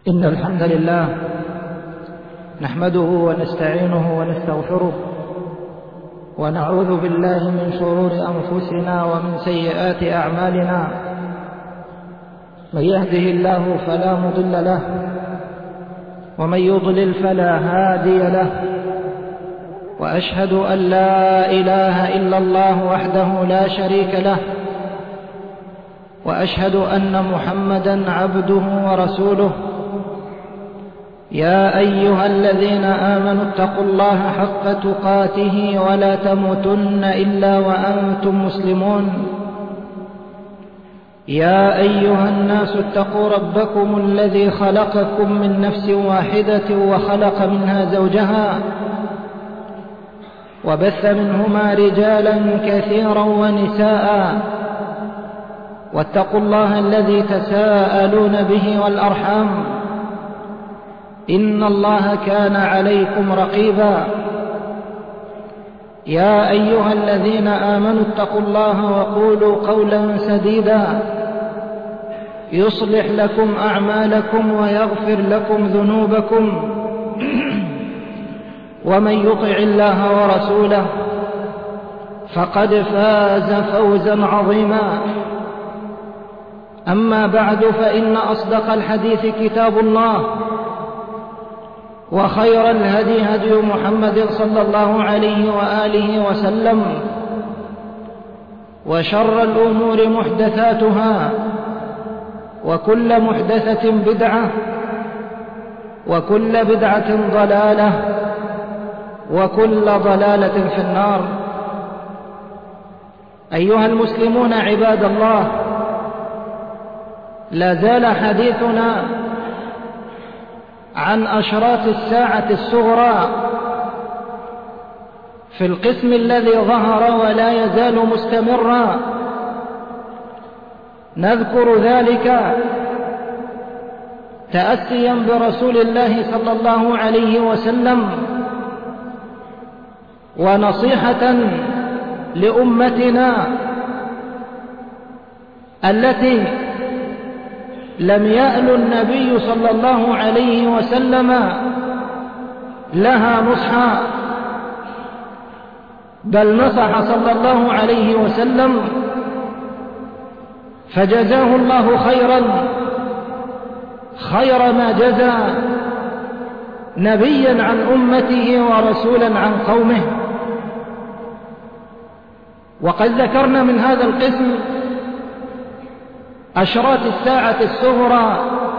إن الحمد لله نحمده ونستعينه ونستغفره ونعوذ بالله من شرور أنفسنا ومن سيئات أعمالنا. من يهده الله فلا مضل له ومن يضلل فلا هادي له، وأشهد أن لا إله إلا الله وحده لا شريك له، وأشهد أن محمدًا عبده ورسوله. يا أيها الذين آمنوا اتقوا الله حق تقاته ولا تموتن إلا وأنتم مسلمون. يا أيها الناس اتقوا ربكم الذي خلقكم من نفس واحدة وخلق منها زوجها وبث منهما رجالا كثيرا ونساء، واتقوا الله الذي تساءلون به والأرحام، إن الله كان عليكم رقيبا. يا أيها الذين آمنوا اتقوا الله وقولوا قولا سديدا يصلح لكم أعمالكم ويغفر لكم ذنوبكم، ومن يطع الله ورسوله فقد فاز فوزا عظيما. أما بعد، فإن أصدق الحديث كتاب الله، وخير الهدي هدي محمد صلى الله عليه وآله وسلم، وشر الأمور محدثاتها، وكل محدثة بدعة، وكل بدعة ضلالة، وكل ضلالة في النار. أيها المسلمون عباد الله، لا زال حديثنا عن أشراط الساعة الصغرى في القسم الذي ظهر ولا يزال مستمرا. نذكر ذلك تأسيا برسول الله صلى الله عليه وسلم، ونصيحة لأمتنا التي لم يأل النبي صلى الله عليه وسلم لها نصحا، بل نصح صلى الله عليه وسلم فجزاه الله خير ما جزى نبيا عن أمته ورسولا عن قومه. وقد ذكرنا من هذا القسم أشراط الساعة الصغرى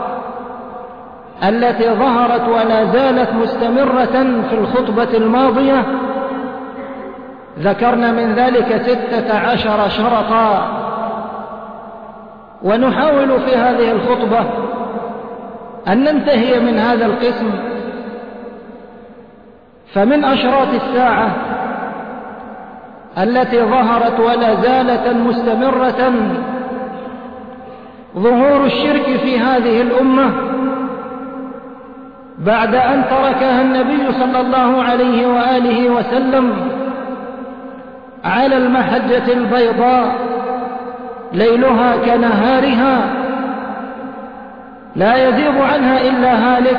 التي ظهرت ولا زالت مستمرة في الخطبة الماضية. ذكرنا من ذلك 16 شرطا، ونحاول في هذه الخطبة أن ننتهي من هذا القسم. فمن أشراط الساعة التي ظهرت ولا زالت مستمرة ظهور الشرك في هذه الأمة بعد أن تركها النبي صلى الله عليه وآله وسلم على المحجة البيضاء ليلها كنهارها، لا يزيغ عنها إلا هالك.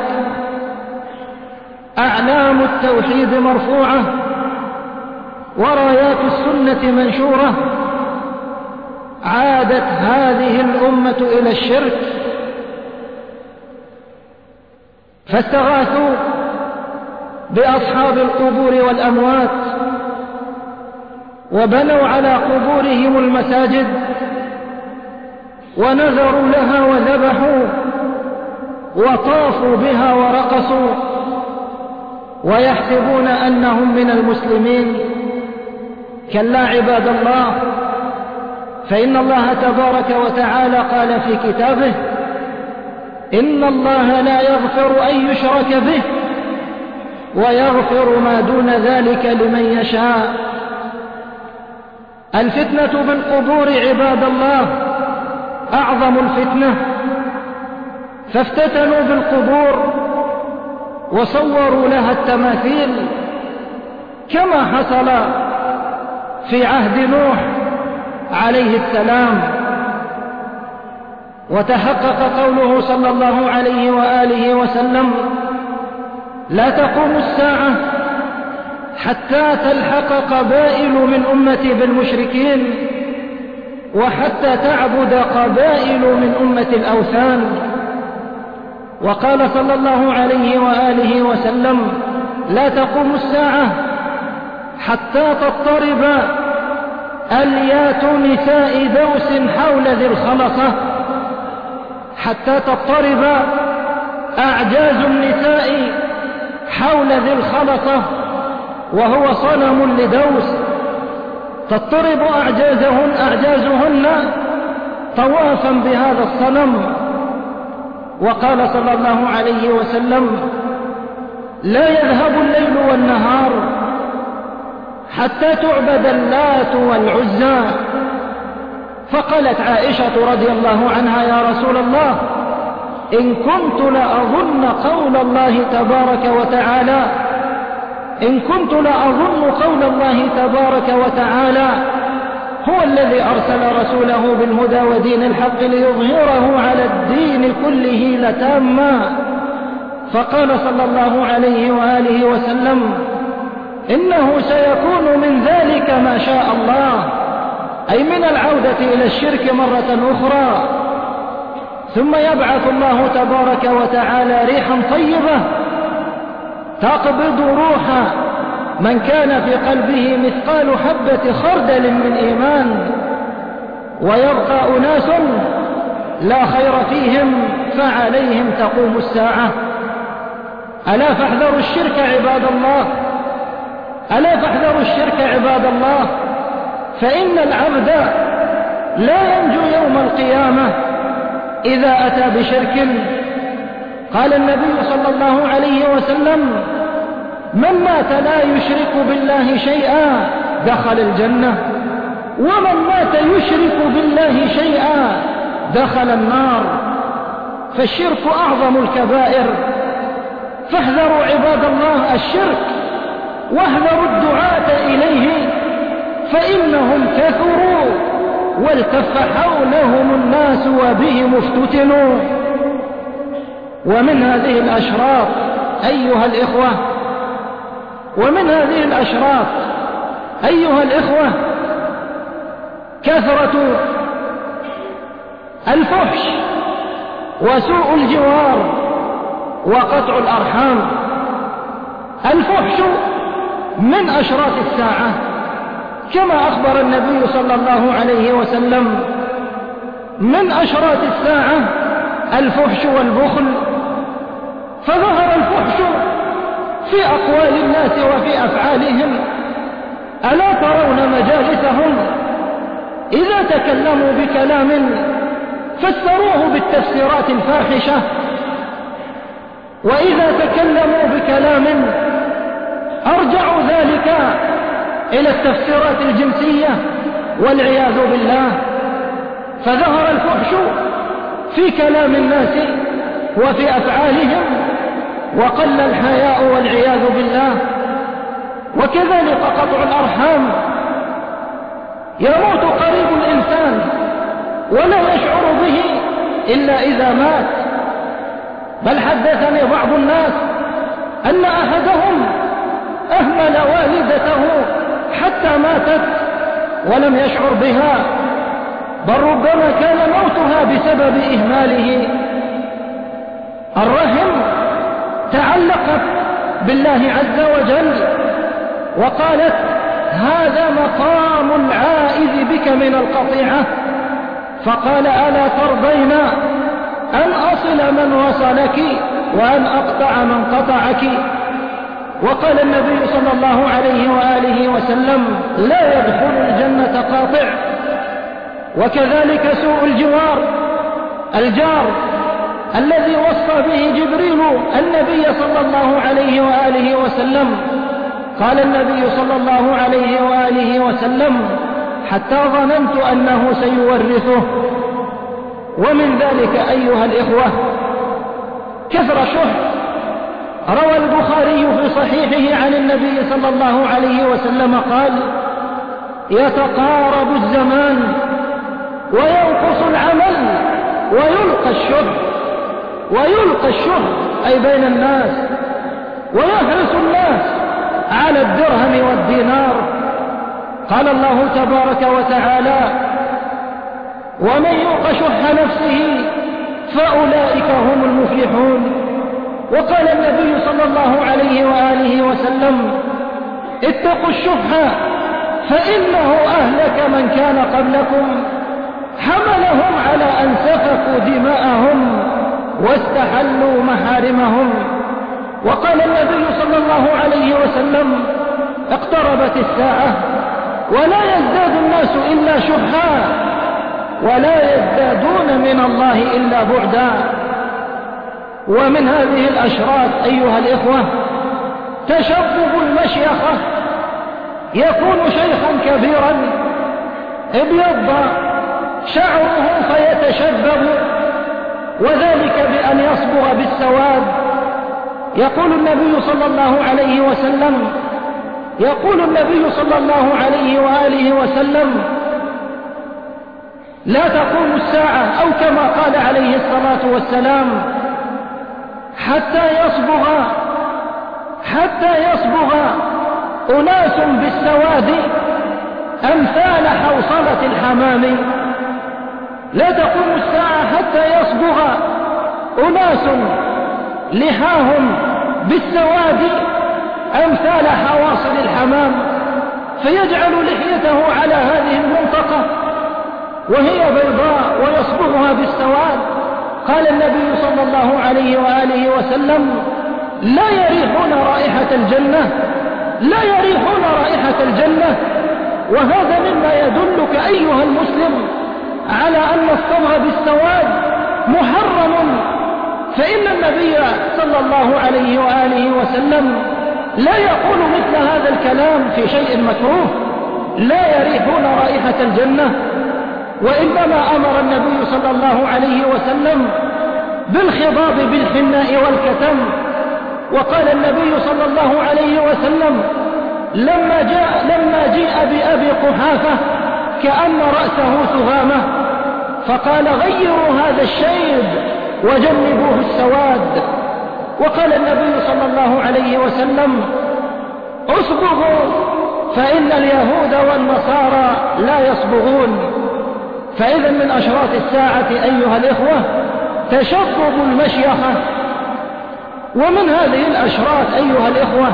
أعلام التوحيد مرفوعة ورايات السنة منشورة. عادت هذه الأمة إلى الشرك، فاستغاثوا بأصحاب القبور والأموات، وبنوا على قبورهم المساجد، ونذروا لها وذبحوا، وطافوا بها ورقصوا، ويحسبون أنهم من المسلمين. كلا عباد الله، فإن الله تبارك وتعالى قال في كتابه: إن الله لا يغفر أن يشرك به ويغفر ما دون ذلك لمن يشاء. الفتنة بالقبور عباد الله أعظم الفتنة، فافتتنوا بالقبور وصوروا لها التماثيل، كما حصل في عهد نوح عليه السلام. وتحقق قوله صلى الله عليه وآله وسلم: لا تقوم الساعة حتى تلحق قبائل من أمتي بالمشركين، وحتى تعبد قبائل من أمة الأوثان. وقال صلى الله عليه وآله وسلم: لا تقوم الساعة حتى تضطرب أليات نساء دوس حول ذي الخلصة، حتى تضطرب أعجاز النساء حول ذي الخلصة، وهو صنم لدوس، تضطرب أعجازهن طوافا بهذا الصنم. وقال صلى الله عليه وسلم: لا يذهب الليل والنهار حتى تعبد اللات والعزى. فقالت عائشة رضي الله عنها: يا رسول الله، إن كنت لأظن قول الله تبارك وتعالى هو الذي أرسل رسوله بالهدى ودين الحق ليظهره على الدين كله لتاما. فقال صلى الله عليه وآله وسلم: إنه سيكون من ذلك ما شاء الله، أي من العودة إلى الشرك مرة أخرى. ثم يبعث الله تبارك وتعالى ريحا طيبة تقبض روح من كان في قلبه مثقال حبة خردل من إيمان، ويبقى أناس لا خير فيهم فعليهم تقوم الساعة. ألا فاحذروا الشرك عباد الله، ألا فاحذروا الشرك عباد الله، فإن العبد لا ينجو يوم القيامة إذا أتى بشرك. قال النبي صلى الله عليه وسلم: من مات لا يشرك بالله شيئا دخل الجنة، ومن مات يشرك بالله شيئا دخل النار. فالشرك أعظم الكبائر، فاحذروا عباد الله الشرك، واحذروا الدعاة إليه، فإنهم كثروا والتف حولهم الناس وبهم افتتنوا. ومن هذه الأشراط أيها الإخوة، كثرة الفحش وسوء الجوار وقطع الأرحام. الفحش من أشراط الساعة، كما أخبر النبي صلى الله عليه وسلم: من أشراط الساعة الفحش والبخل. فظهر الفحش في أقوال الناس وفي أفعالهم. ألا ترون مجالسهم إذا تكلموا بكلام فسروه بالتفسيرات الفاحشة، وإذا تكلموا بكلام أرجعوا ذلك إلى التفسيرات الجنسية والعياذ بالله. فظهر الفحش في كلام الناس وفي أفعالهم، وقل الحياء والعياذ بالله. وكذلك قطع الأرحام، يموت قريب الإنسان ولا يشعر به إلا إذا مات. بل حدثني بعض الناس أن أحدهم أهمل والدته حتى ماتت ولم يشعر بها، بل ربما كان موتها بسبب إهماله. الرحم تعلقت بالله عز وجل وقالت: هذا مقام العائذ بك من القطيعة. فقال: ألا ترضين أن أصل من وصلك وأن أقطع من قطعك؟ وقال النبي صلى الله عليه وآله وسلم: لا يدخل الجنة قاطع. وكذلك سوء الجار الذي وصى به جبريل النبي صلى الله عليه وآله وسلم. قال النبي صلى الله عليه وآله وسلم: حتى ظننت أنه سيورثه. ومن ذلك أيها الإخوة كثر شح. روى البخاري في صحيحه عن النبي صلى الله عليه وسلم قال: يتقارب الزمان وينقص العمل ويلقى الشح أي بين الناس، ويحرص الناس على الدرهم والدينار. قال الله تبارك وتعالى: ومن يوق شح نفسه فأولئك هم المفلحون. وقال النبي صلى الله عليه وآله وسلم: اتقوا الشح فإنه أهلك من كان قبلكم، حملهم على أن سفكوا دماءهم واستحلوا محارمهم. وقال النبي صلى الله عليه وسلم: اقتربت الساعة ولا يزداد الناس إلا شحا ولا يزدادون من الله إلا بعدا. ومن هذه الأشراط أيها الإخوة تشبب المشيخة، يكون شيخا كبيرا ابيض شعره فيتشبب، وذلك بأن يصبغ بالسواد. يقول النبي صلى الله عليه وآله وسلم: لا تقوم الساعة، أو كما قال عليه الصلاة والسلام: حتى يصبغ أناس بالسواد أمثال حوصلة الحمام. لا تقوم الساعة حتى يصبغ أناس لحاهم بالسواد أمثال حواصل الحمام، فيجعل لحيته على هذه المنطقة وهي بيضاء ويصبغها بالسواد. قال النبي صلى الله عليه وآله وسلم: لا يريحون رائحة الجنة. وهذا مما يدلك أيها المسلم على أن الصبغ بالسواد محرم، فإن النبي صلى الله عليه وآله وسلم لا يقول مثل هذا الكلام في شيء مكروه: لا يريحون رائحة الجنة. وإنما أمر النبي صلى الله عليه وسلم بالخضاب بالحناء والكتم. وقال النبي صلى الله عليه وسلم لما جيء بأبي قحافة كأن رأسه سهامة، فقال: غيروا هذا الشيب وجنبوه السواد. وقال النبي صلى الله عليه وسلم: اصبغوا فإن اليهود والنصارى لا يصبغون. فإذا من أشراط الساعة أيها الإخوة تشبب المشيخة. ومن هذه الأشراط أيها الإخوة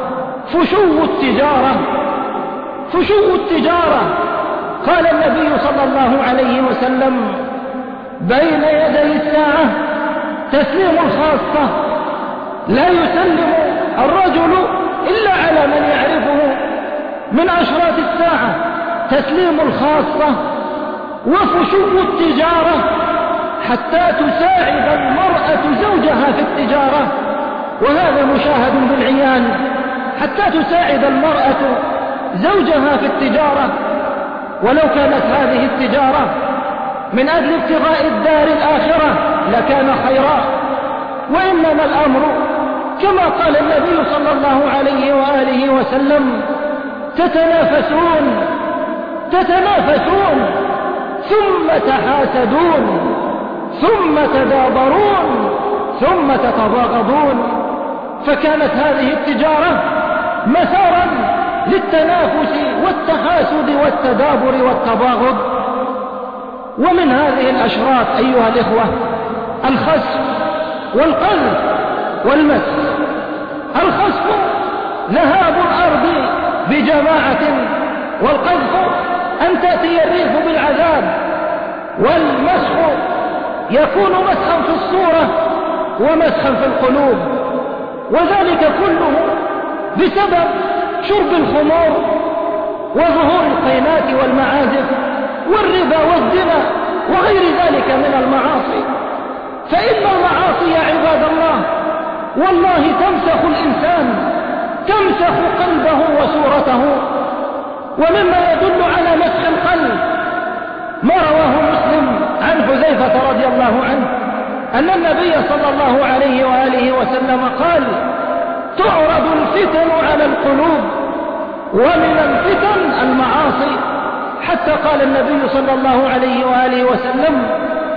فشو التجارة. قال النبي صلى الله عليه وسلم: بين يدي الساعة تسليم الخاصة، لا يسلم الرجل إلا على من يعرفه. من أشراط الساعة تسليم الخاصة وفشو التجارة، حتى تساعد المرأة زوجها في التجارة، وهذا مشاهد بالعيان، حتى تساعد المرأة زوجها في التجارة. ولو كانت هذه التجارة من أجل ابتغاء الدار الآخرة لكان خيرا، وإنما الأمر كما قال النبي صلى الله عليه وآله وسلم: تتنافسون ثم تحاسدون ثم تدابرون ثم تتباغضون. فكانت هذه التجارة مسارا للتنافس والتحاسد والتدابر والتباغض. ومن هذه الأشراط أيها الإخوة الخسف والقذف والمس. الخسف ذهاب الأرض بجماعة، والقذف أن تأتي الريح بالعذاب، والمسح يكون مسخا في الصورة ومسخا في القلوب، وذلك كله بسبب شرب الخمور وظهور القينات والمعازف والربا والزنا وغير ذلك من المعاصي. فإن المعاصي يا عباد الله والله تمسخ الإنسان، تمسخ قلبه وصورته. ومما يدل على مسخ القلب ما رواه مسلم عن حذيفة رضي الله عنه أن النبي صلى الله عليه وآله وسلم قال: تعرض الفتن على القلوب، ومن الفتن المعاصي. حتى قال النبي صلى الله عليه وآله وسلم: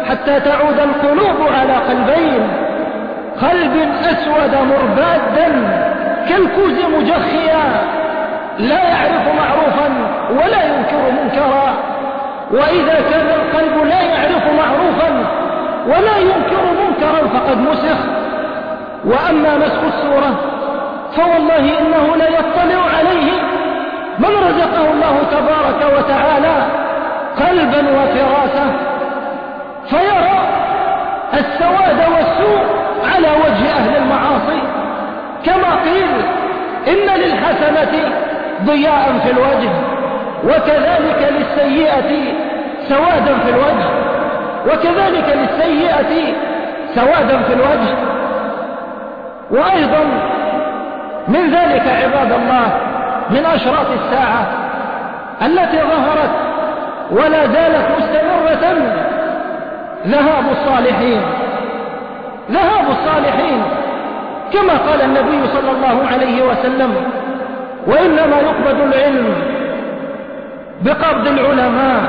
حتى تعود القلوب على قلبين: قلب أسود مربادا كالكوز مجخيا لا يعرف معروفا ولا ينكر منكرا. وإذا كان القلب لا يعرف معروفا ولا ينكر منكرا فقد مسخ. وأما مسخ الصورة فوالله إنه لا يطلع عليه من رزقه الله تبارك وتعالى قلبا وفراسة فيرى السواد والسوء على وجه أهل المعاصي، كما قيل: إن للحسنة ضياء في الوجه وكذلك للسيئة سوادا في الوجه، وكذلك للسيئة سوادا في الوجه. وأيضا من ذلك عباد الله من أشراط الساعة التي ظهرت ولا زالت مستمرة ذهاب الصالحين. ذهاب الصالحين كما قال النبي صلى الله عليه وسلم: وإنما يقبض العلم بقبض العلماء،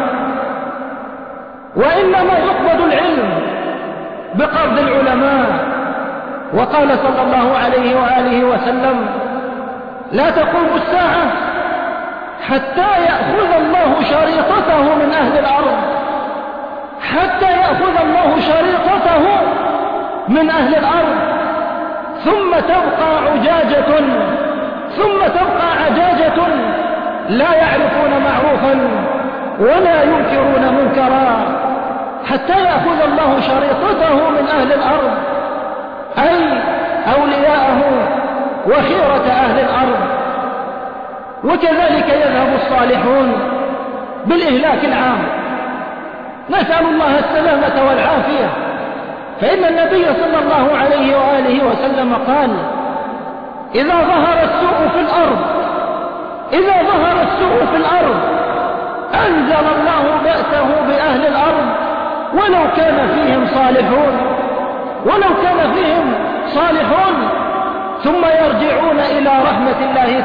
وإنما يقبض العلم بقبض العلماء. وقال صلى الله عليه وآله وسلم: لا تقوم الساعة حتى يأخذ الله شريطته من أهل الأرض، حتى يأخذ الله شريطته من أهل الأرض، ثم تبقى عجاجة لا يعرفون معروفا ولا ينكرون منكرا، حتى يأخذ الله شريطته من أهل الأرض، أي أولياءه وخيرة أهل الأرض. وكذلك يذهب الصالحون بالإهلاك العام، نسأل الله السلامة والعافية. فإن النبي صلى الله عليه وآله وسلم قال: إذا ظهر السوء في الأرض أنزل الله بأسه بأهل الأرض ولو كان فيهم صالحون، ثم يرجعون إلى رحمة الله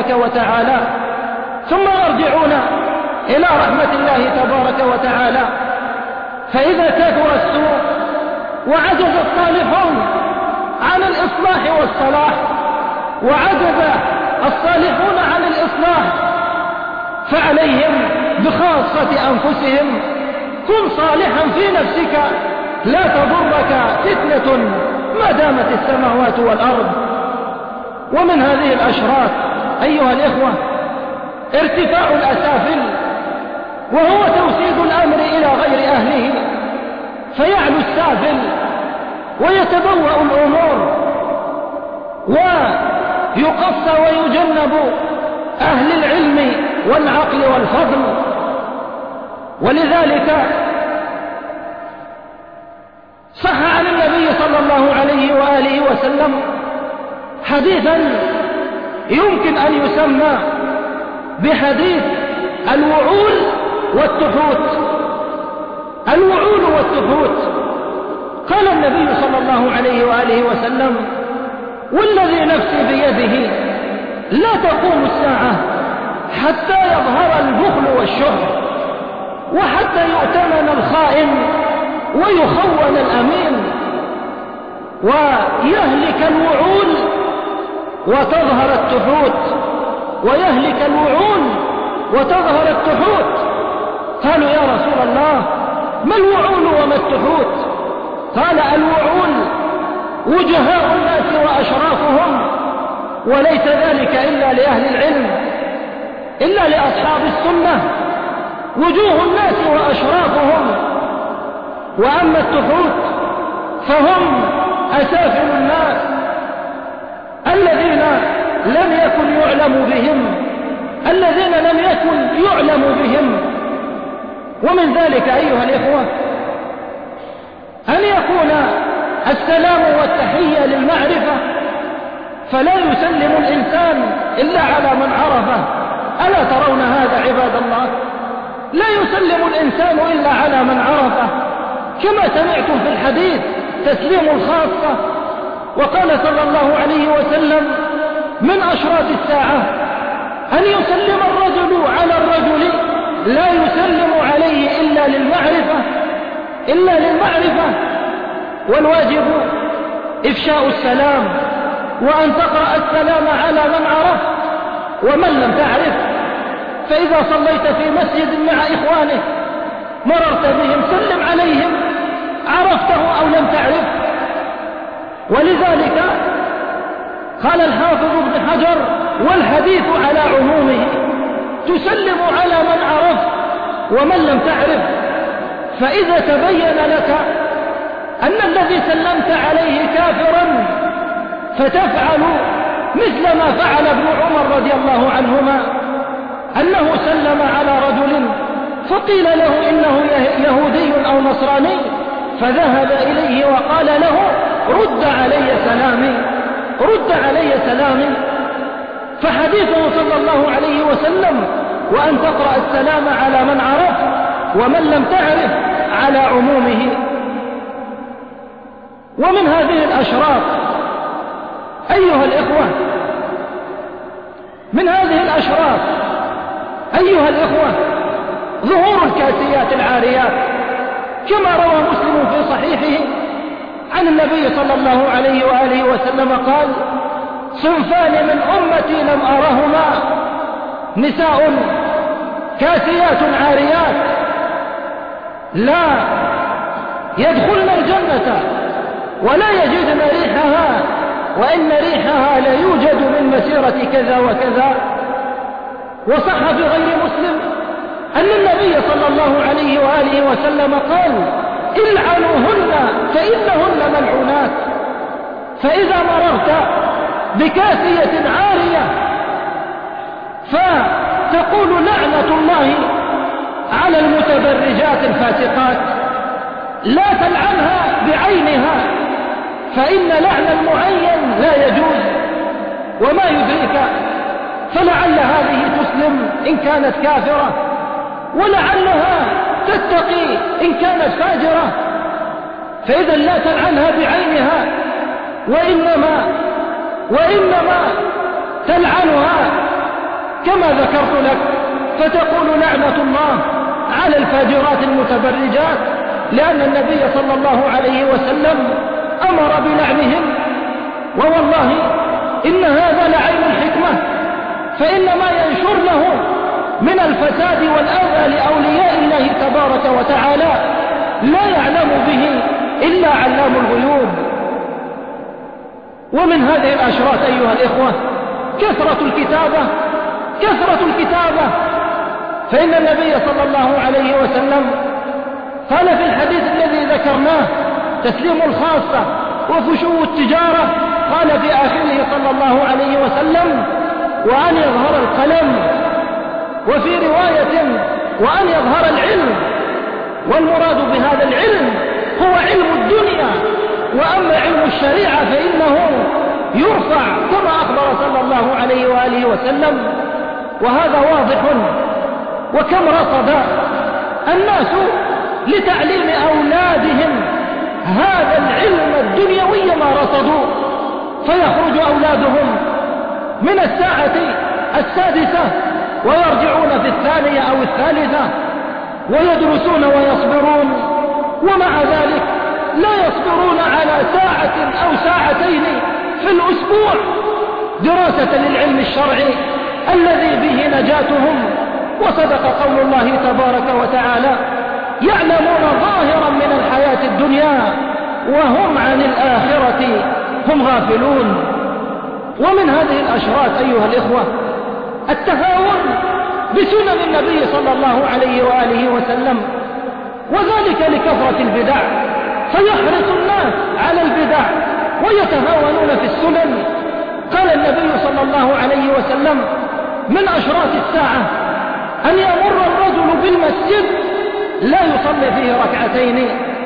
تبارك وتعالى. فإذا كثر السوء وعجز الصالحون عن الإصلاح والصلاح، وعجز الصالحون عن الإصلاح، فعليهم بخاصة أنفسهم: كن صالحا في نفسك لا تضرك فتنة ما دامت السماوات والأرض. ومن هذه الأشراط أيها الإخوة ارتفاع الأسافل، وهو توسيد الأمر إلى غير أهله، فيعلو السافل ويتبوأ الأمور ويقصى ويجنب أهل العلم والعقل والفضل. ولذلك صح عن النبي صلى الله عليه وآله وسلم حديثا يمكن أن يسمى بحديث الوعول والتحوت. الوعول والتحوت، قال النبي صلى الله عليه وآله وسلم: والذي نفسي بيده لا تقوم الساعة حتى يظهر البخل والشح، وحتى يؤتمن الخائن ويخون الأمين، ويهلك الوعول وتظهر التحوت، ويهلك الوعول وتظهر التحوت. قالوا: يا رسول الله ما الوعول وما التحوت؟ قال: الوعول وجهاء الناس وأشرافهم، وليس ذلك إلا لأهل العلم، إلا لأصحاب السنة، وجوه الناس وأشرافهم. وأما التحوت فهم أسافل الناس الذين لم يكن يعلم بهم. ومن ذلك أيها الإخوة أن يكون السلام والتحية للمعرفة، فلا يسلم الإنسان إلا على من عرفه. ألا ترون هذا عباد الله؟ لا يسلم الإنسان إلا على من عرفه، كما سمعتم في الحديث تسليم الخاصة. وقال صلى الله عليه وسلم: من أشراط الساعة أن يسلم الرجل على الرجل لا يسلم عليه إلا للمعرفة، والواجب إفشاء السلام، وأن تقرأ السلام على من عرف ومن لم تعرف. فإذا صليت في مسجد مع إخوانك مررت بهم سلم عليهم، عرفته أو لم تعرف. ولذلك قال الحافظ ابن حجر: والحديث على عمومه، تسلم على من عرف ومن لم تعرف. فإذا تبين لك أن الذي سلمت عليه كافرا فتفعل مثل ما فعل ابن عمر رضي الله عنهما، أنه سلم على رجل فقيل له إنه يهودي أو نصراني، فذهب إليه وقال له: رد علي سلامي، رد علي سلامي. فحديثه صلى الله عليه وسلم: وأن تقرأ السلام على من عرف ومن لم تعرف، على عمومه. ومن هذه الأشراط أيها الإخوة، من هذه الأشراط أيها الإخوة ظهور الكاسيات العاريات، كما روى مسلم في صحيحه عن النبي صلى الله عليه وآله وسلم قال: صنفان من أمتي لم أرهما، نساء كاسيات عاريات لا يدخلن الجنة ولا يجدن ريحها، وإن ريحها لا يوجد من مسيرة كذا وكذا. وصح في غير مسلم أن النبي صلى الله عليه وآله وسلم قال: العنوهن فإنهن ملعونات. فإذا مررت بكاسية عارية فتقول: لعنة الله على المتبرجات الفاسقات، لا تلعنها بعينها، فإن لعن المعين لا يجوز. وما يدريك، فلعل هذه تسلم إن كانت كافرة، ولعلها تتقي إن كانت فاجرة. فإذا لا تلعنها بعينها، وإنما تلعنها كما ذكرت لك، فتقول: لعنة الله على الفاجرات المتبرجات، لأن النبي صلى الله عليه وسلم أمر بلعنهم. ووالله إن هذا لعين الحكمة، فإن ما ينشر له من الفساد والأذى لأولياء الله تبارك وتعالى لا يعلم به إلا علام الغيوب. ومن هذه الأشراط أيها الإخوة كثرة الكتابة، فإن النبي صلى الله عليه وسلم قال في الحديث الذي ذكرناه: تسليم الخاصة وفشو التجارة، قال في آخره صلى الله عليه وسلم: وأن يظهر القلم، وفي رواية: وأن يظهر العلم. والمراد بهذا العلم هو علم الدنيا، وأما علم الشريعة فإنه يرفع كما أخبر صلى الله عليه وآله وسلم. وهذا واضح. وكم رصد الناس لتعليم أولادهم هذا العلم الدنيوي ما رصدوا، فيخرج أولادهم من الساعة 6 ويرجعون في 2 أو 3 ويدرسون ويصبرون، ومع ذلك لا يصبرون على 1 أو 2 في الأسبوع دراسة للعلم الشرعي الذي به نجاتهم. وصدق قول الله تبارك وتعالى: يعلمون ظاهرا من الحياة الدنيا وهم عن الآخرة هم غافلون. ومن هذه الأشراط أيها الإخوة التهاون بسنن النبي صلى الله عليه وآله وسلم، وذلك لكثرة البدع، فيحرص الناس على البدع ويتهاونون في السنن. قال النبي صلى الله عليه وسلم: من أشراط الساعة أن يمر الرجل بالمسجد لا يصلي فيه 2.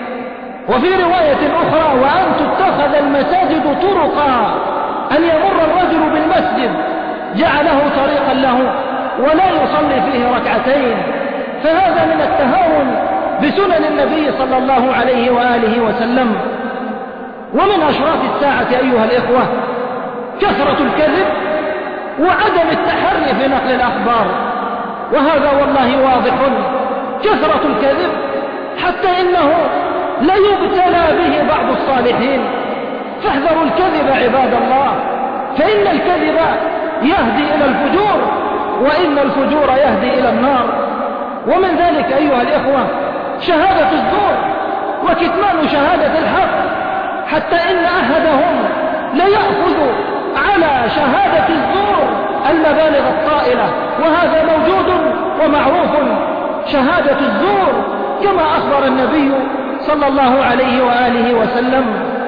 وفي رواية أخرى: وأن تتخذ المساجد طرقا، أن يمر الرجل بالمسجد جعله طريقا له ولا يصلي فيه 2. فهذا من التهاون بسنن النبي صلى الله عليه وآله وسلم. ومن أشراط الساعة أيها الإخوة كثرة الكذب وعدم التحري في نقل الأخبار، وهذا والله واضح. كثرة الكذب حتى إنه ليبتلى به بعض الصالحين. فاحذروا الكذب عباد الله، فإن الكذب يهدي إلى الفجور، وإن الفجور يهدي إلى النار. ومن ذلك أيها الإخوة شهادة الزور وكتمان شهادة الحق، حتى إن أحدهم ليأخذ على شهادة الزور المبالغ الطائلة، وهذا موجود ومعروف شهادة الزور، كما أخبر النبي صلى الله عليه وآله وسلم.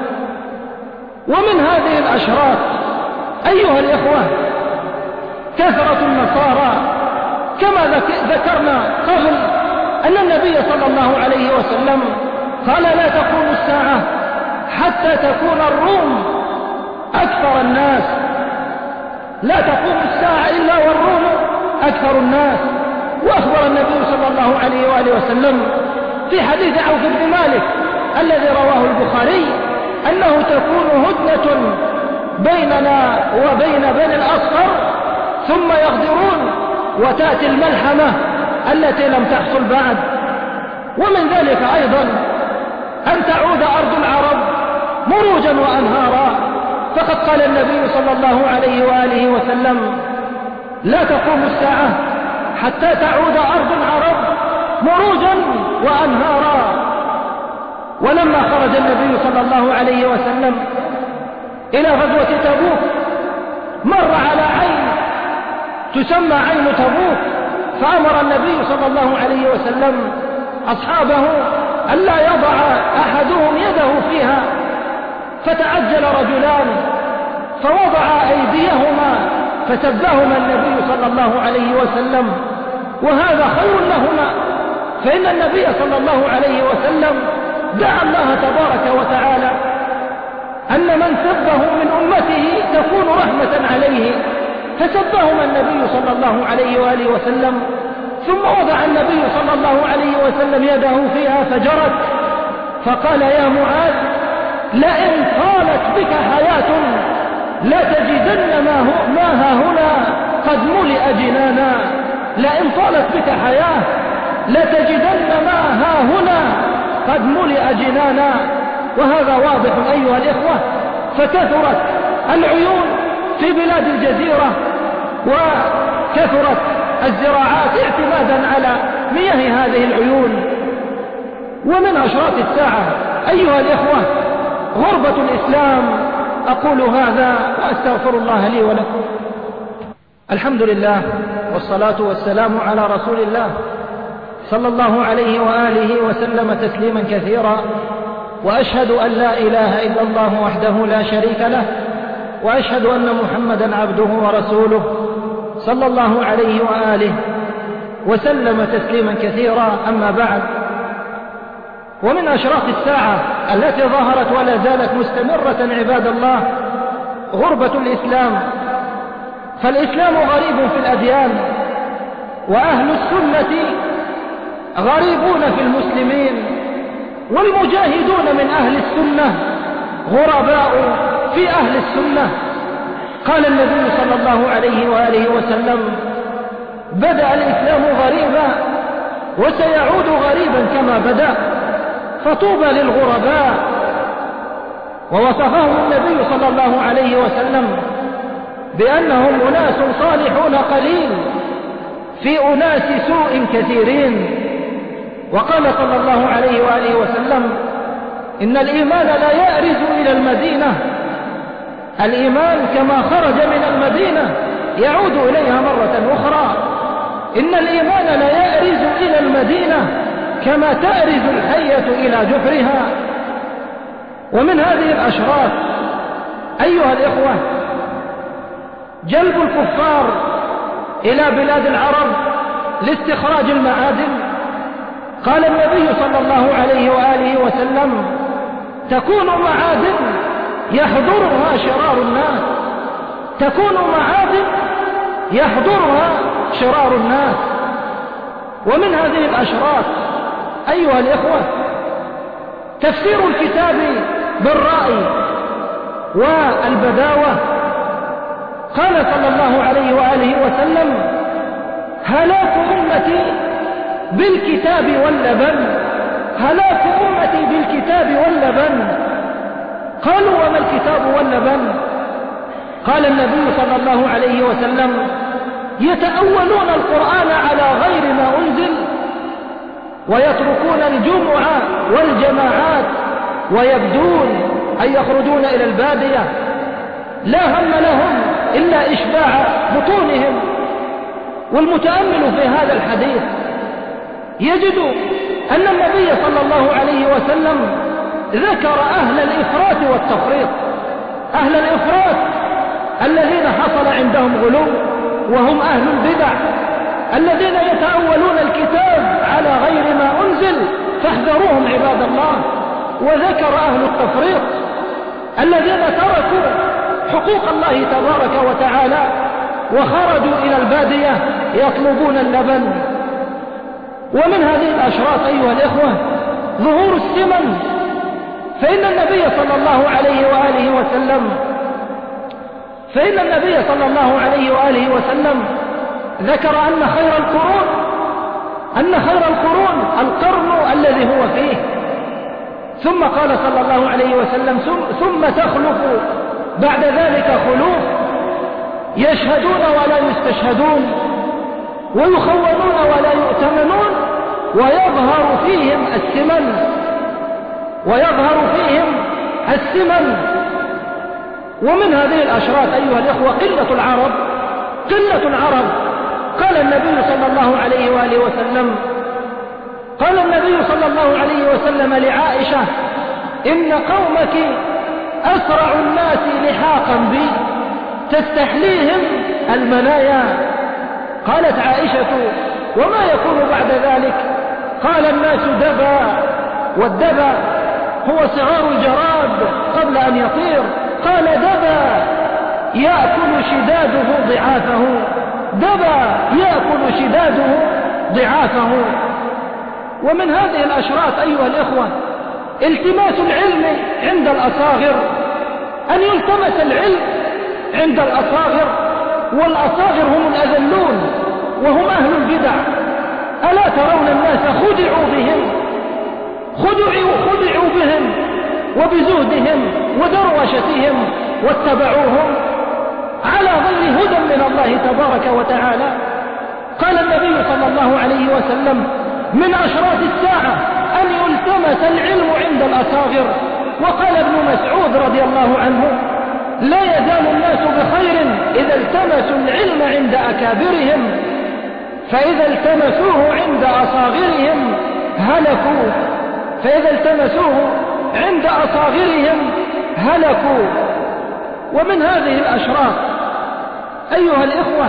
ومن هذه الأشراط أيها الإخوة كثرة النصارى، كما ذكرنا قبل أن النبي صلى الله عليه وسلم قال لا تقوم الساعة حتى تكون الروم أكثر الناس، لا تقوم الساعة إلا والروم أكثر الناس. وأخبر النبي صلى الله عليه وآله وسلم في حديث عوف بن مالك الذي رواه البخاري أنه تكون هدنة بيننا وبين بني الأصفر ثم يغدرون، وتأتي الملحمة التي لم تحصل بعد. ومن ذلك أيضا أن تعود أرض العرب مروجا وأنهارا، فقد قال النبي صلى الله عليه وآله وسلم لا تقوم الساعة حتى تعود أرض العرب مروجا وأنهارا. ولما خرج النبي صلى الله عليه وسلم إلى غزوة تبوك مر على عين تسمى عين تبوك، فأمر النبي صلى الله عليه وسلم أصحابه ألا يضع أحدهم يده فيها، فتعجل رجلان فوضع أيديهما فسبهما النبي صلى الله عليه وسلم، وهذا خير لهما، فإن النبي صلى الله عليه وسلم دعا الله تبارك وتعالى أن من سبه من أمته تكون رحمة عليه، فسبهما النبي صلى الله عليه وآله وسلم، ثم وضع النبي صلى الله عليه وسلم يده فيها فجرت، فقال يا معاذ لئن طالت بك حياة لتجدن ما ها هنا قد ملئ جنانا، لئن طالت بك حياة لتجدن ما ها هنا قد ملئ جنانا. وهذا واضح أيها الإخوة، فكثرت العيون في بلاد الجزيرة وكثرت الزراعات اعتمادا على مياه هذه العيون. ومن أشراط الساعة أيها الإخوة غربة الإسلام. أقول هذا وأستغفر الله لي ولكم. الحمد لله والصلاة والسلام على رسول الله صلى الله عليه وآله وسلم تسليما كثيرا، وأشهد أن لا إله إلا الله وحده لا شريك له، وأشهد أن محمدا عبده ورسوله صلى الله عليه وآله وسلم تسليما كثيرا. أما بعد، ومن أشراط الساعة التي ظهرت ولا زالت مستمرة عباد الله غربة الإسلام. فالإسلام غريب في الأديان، وأهل السنة غريبون في المسلمين، والمجاهدون من أهل السنة غرباء في أهل السنة. قال النبي صلى الله عليه وآله وسلم بدأ الإسلام غريبا وسيعود غريبا كما بدأ، فطوبى للغرباء. ووصفهم النبي صلى الله عليه وسلم بأنهم أناس صالحون قليل في أناس سوء كثيرين. وقال صلى الله عليه وآله وسلم إن الإيمان لا يأرز إلى المدينة، الإيمان كما خرج من المدينة يعود إليها مرة أخرى. إن الإيمان لا يأرز إلى المدينة كما تأرز الحية إلى جحرها. ومن هذه الأشراط أيها الإخوة جلب الكفار إلى بلاد العرب لاستخراج المعادن. قال النبي صلى الله عليه وآله وسلم تكون معادن يحضرها شرار الناس، تكون معادن يحضرها شرار الناس. ومن هذه الأشراط أيها الإخوة تفسير الكتاب بالرأي والبداوة. قال صلى الله عليه وآله وسلم هلاك أمتي بالكتاب واللبن، هلاك أمتي بالكتاب واللبن. قالوا وما الكتاب واللبن؟ قال النبي صلى الله عليه وسلم يتأولون القرآن على غير ما أنزل ويتركون الجمعة والجماعات ويبدون أي يخرجون إلى البادية لا هم لهم إلا إشباع بطونهم. والمتأمل في هذا الحديث يجد أن النبي صلى الله عليه وسلم ذكر أهل الإفراط والتفريط. أهل الإفراط الذين حصل عندهم غلو وهم أهل البدع الذين يتأولون الكتاب على غير ما أنزل فاحذروهم عباد الله. وذكر أهل التفريط الذين تركوا حقوق الله تبارك وتعالى وخرجوا إلى البادية يطلبون اللبن. ومن هذه الأشراط أيها الإخوة ظهور السمن. فإن النبي صلى الله عليه وآله وسلم ذكر أن خير القرون القرن الذي هو فيه. ثم قال صلى الله عليه وسلم ثم تخلف بعد ذلك خلوف يشهدون ولا يستشهدون ويخونون ولا يؤتمنون ويظهر فيهم السمن. ومن هذه الأشراط أيها الإخوة قلة العرب. قال النبي صلى الله عليه وسلم لعائشة إن قومك أسرع الناس لحاقا بي تستحليهم المنايا. قالت عائشة وما يكون بعد ذلك؟ قال الناس دبا، والدبا هو صغار الجراد قبل أن يطير. قال دبا يأكل شداده ضعافه. ومن هذه الأشراط أيها الإخوة التماس العلم عند الأصاغر، أن يلتمس العلم عند الأصاغر. والأصاغر هم الأذلون وهم أهل البدع. ألا ترون الناس خدعوا بهم وبزهدهم ودروشتهم واتبعوهم على غير هدى من الله تبارك وتعالى. قال النبي صلى الله عليه وسلم من أشراط الساعة أن يلتمس العلم عند الأصاغر. وقال ابن مسعود رضي الله عنه لا يزال الناس بخير إذا التمسوا العلم عند أكابرهم، فإذا التمسوه عند أصاغرهم هلكوا. ومن هذه الأشراط أيها الإخوة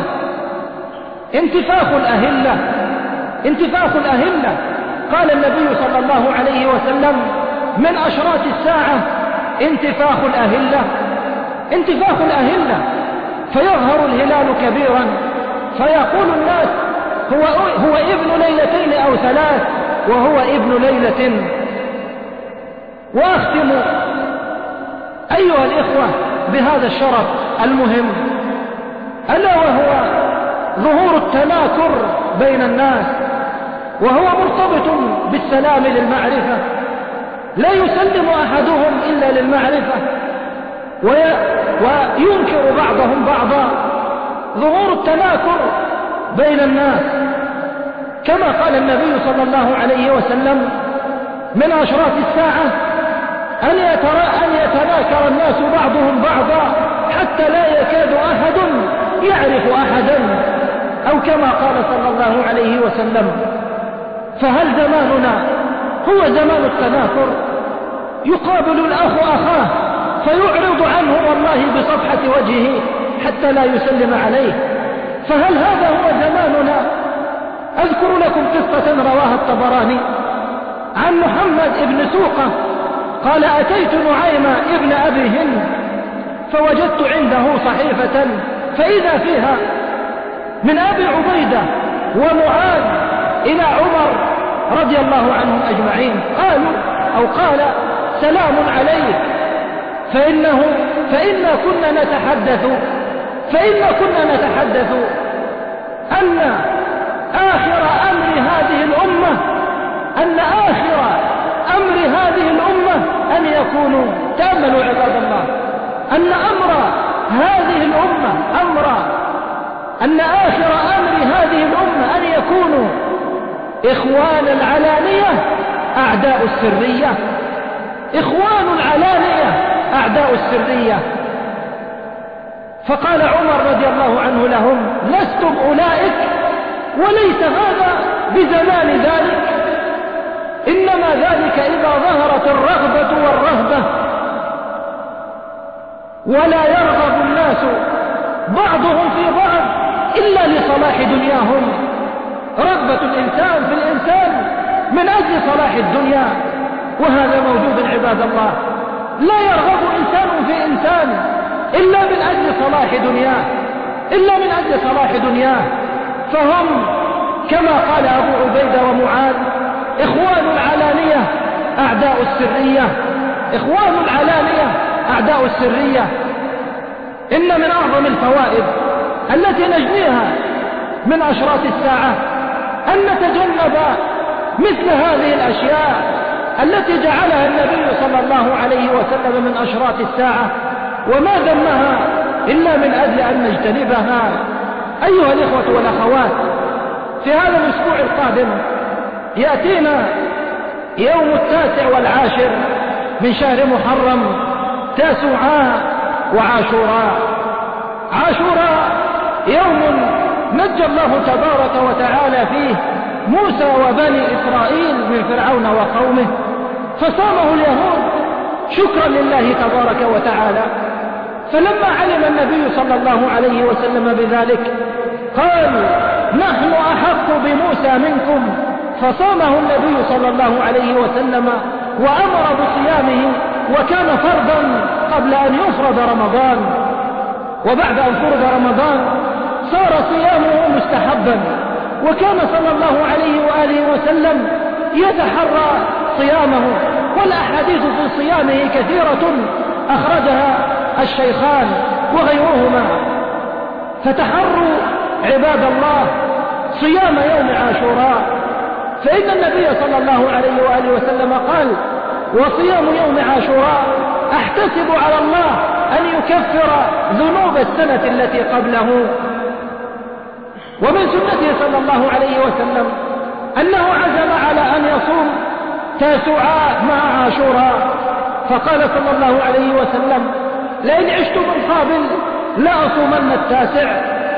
انتفاخ الأهلة. قال النبي صلى الله عليه وسلم من أشراط الساعة انتفاخ الأهلة فيظهر الهلال كبيرا فيقول الناس هو ابن ليلتين أو ثلاث وهو ابن ليلة. وأختم أيها الإخوة بهذا الشرف المهم ألا وهو ظهور التناكر بين الناس، وهو مرتبط بالسلام للمعرفة. لا يسلم أحدهم إلا للمعرفة وينكر بعضهم بعضا. ظهور التناكر بين الناس كما قال النبي صلى الله عليه وسلم من أشراط الساعة أن يتناكر الناس بعضهم بعضا حتى لا يكاد أحد يعرف أحدا، أو كما قال صلى الله عليه وسلم. فهل زماننا هو زمان التناكر؟ يقابل الأخ أخاه فيعرض عنه والله بصفحة وجهه حتى لا يسلم عليه. فهل هذا هو زماننا؟ أذكر لكم قصة رواها الطبراني عن محمد بن سوقة قال أتيت نعيم ابن أبي هند فوجدت عنده صحيفة فإذا فيها من أبي عبيدة ومعاذ إلى عمر رضي الله عنهم أجمعين. قال سلام عليك فإنا كنا نتحدث أن آخر أمر هذه الأمة أن آخر أمر هذه الأمة أن يكونوا، تأملوا عباد الله، أن أمر هذه الأمة أن آخر أمر هذه الأمة أن يكونوا إخوان العلانية أعداء السرية، إخوان العلانية أعداء السرية. فقال عمر رضي الله عنه لهم: لستم أولئك، وليس هذا بزمان ذلك، إنما ذلك إذا ظهرت الرغبة والرهبة، ولا يرغب الناس بعضهم في بعض إلا لصلاح دنياهم. رغبة الإنسان في الإنسان من أجل صلاح الدنيا، وهذا موجود عباد الله. لا يرغب إنسان في إنسان إلا من أجل صلاح دنياه، إلا من أجل صلاح دنياه. فهم كما قال أبو عبيدة ومعاذ: إخوان العلانية أعداء السرية، إخوان العلانية أعداء السرية. إن من أعظم الفوائد التي نجنيها من أشراط الساعة أن نتجنب مثل هذه الأشياء التي جعلها النبي صلى الله عليه وسلم من أشراط الساعة، وما ذمها إلا من أجل أن نجتنبها. أيها الإخوة والأخوات، في هذا الأسبوع القادم يأتينا يوم 19 من شهر محرم، تاسوعاء وعاشوراء. عاشوراء يوم نجى الله تبارك وتعالى فيه موسى وبني إسرائيل من فرعون وقومه، فصامه اليهود شكرا لله تبارك وتعالى. فلما علم النبي صلى الله عليه وسلم بذلك قال: نحن أحق بموسى منكم، فصامه النبي صلى الله عليه وسلم وأمر بصيامه، وكان فرضا قبل أن يفرض رمضان، وبعد أن فرض رمضان صار صيامه مستحبا، وكان صلى الله عليه وآله وسلم يتحرى صيامه، والأحاديث في صيامه كثيرة أخرجها الشيخان وغيرهما. فتحروا عباد الله صيام يوم عاشوراء، فإن النبي صلى الله عليه وآله وسلم قال: وصيام يوم عاشوراء أحتسب على الله أن يكفر ذنوب السنة التي قبله. ومن سنته صلى الله عليه وسلم أنه عزم على أن يصوم تاسوعاء مع عاشوراء، فقال صلى الله عليه وسلم: لئن عشت من قابل لأصومن 9.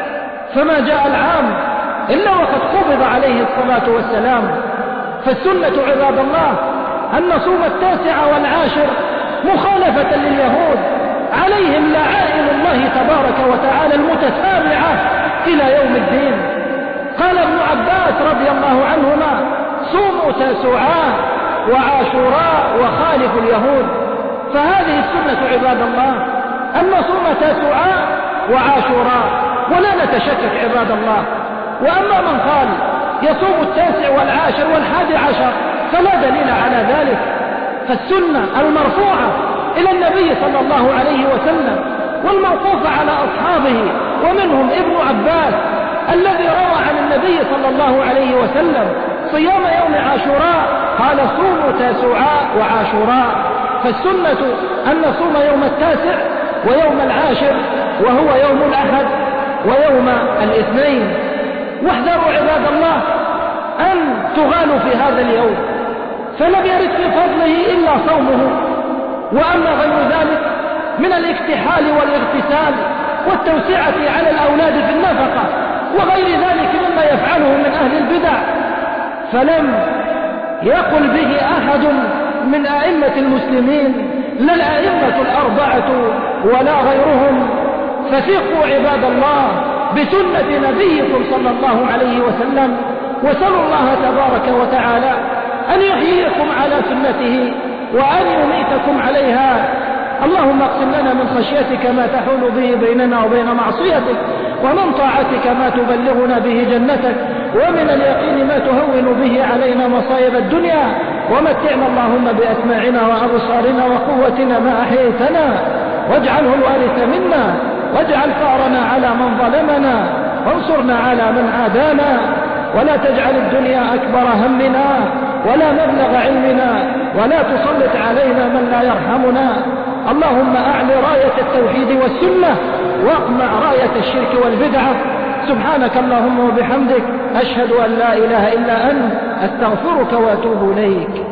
فما جاء العام إلا وقد قبض عليه الصلاة والسلام. فالسنة عباد الله أن نصوم 9 والعاشر مخالفة لليهود، عليهم لعائن الله تبارك وتعالى المتتابعة إلى يوم الدين. قال ابن عباس رضي الله عنهما: صوموا تاسوعاء وعاشوراء وخالفوا اليهود. فهذه السنة عباد الله أن نصوم تاسوعاء وعاشوراء، ولا نتشكك عباد الله. وأما من قال يصوم 9 والعاشر وال11 فلا دليل على ذلك. فالسنة المرفوعة إلى النبي صلى الله عليه وسلم والموقوفة على أصحابه، ومنهم ابن عباس الذي روى عن النبي صلى الله عليه وسلم صيام يوم عاشوراء، قال: صوموا تاسوعاء وعاشوراء. فالسنة أن نصوم يوم 9 ويوم العاشر، وهو يوم الأحد ويوم الاثنين. واحذروا عباد الله أن تغالوا في هذا اليوم، فلم يرد في فضله إلا صومه. وأما غير ذلك من الاكتحال والاغتسال والتوسعة على الأولاد في النفقة وغير ذلك مما يفعله من أهل البدع، فلم يقل به أحد من أئمة المسلمين، لا الأئمة 4 ولا غيرهم. فثقوا عباد الله بسنة نبيكم صلى الله عليه وسلم، وسلوا الله تبارك وتعالى أن يحييكم على سنته وأن يميتكم عليها. اللهم اقسم لنا من خشيتك ما تحول به بيننا وبين معصيتك، ومن طاعتك ما تبلغنا به جنتك، ومن اليقين ما تهون به علينا مصائب الدنيا. ومتعنا اللهم بأسماعنا وأبصارنا وقوتنا ما أحييتنا، واجعله الوارث منا، واجعل ثأرنا على من ظلمنا، وانصرنا على من عادانا. ولا تجعل الدنيا أكبر همنا ولا مبلغ علمنا، ولا تسلط علينا من لا يرحمنا. اللهم أعل راية التوحيد والسنة واقمع راية الشرك والبدعة. سبحانك اللهم وبحمدك، أشهد أن لا إله إلا أنت، أستغفرك وأتوب إليك.